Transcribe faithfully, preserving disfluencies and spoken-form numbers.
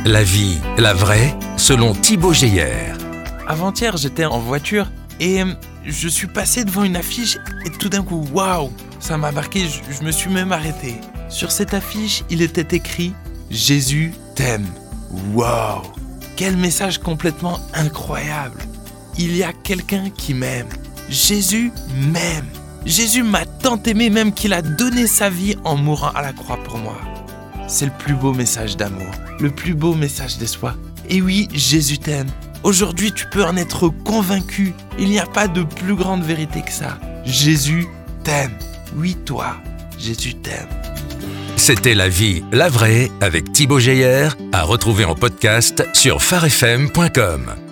La vie, la vraie, selon Thibaut Geyer. Avant-hier, j'étais en voiture et euh, je suis passé devant une affiche et tout d'un coup, waouh, ça m'a marqué, je, je me suis même arrêté. Sur cette affiche, il était écrit « Jésus t'aime ». Waouh, quel message complètement incroyable. Il y a quelqu'un qui m'aime. Jésus m'aime. Jésus m'a tant aimé même qu'il a donné sa vie en mourant à la croix pour moi. C'est le plus beau message d'amour, le plus beau message d'espoir. Et oui, Jésus t'aime. Aujourd'hui, tu peux en être convaincu. Il n'y a pas de plus grande vérité que ça. Jésus t'aime. Oui, toi, Jésus t'aime. C'était La vie, la vraie avec Thibaut Geyer, à retrouver en podcast sur phare f m point com.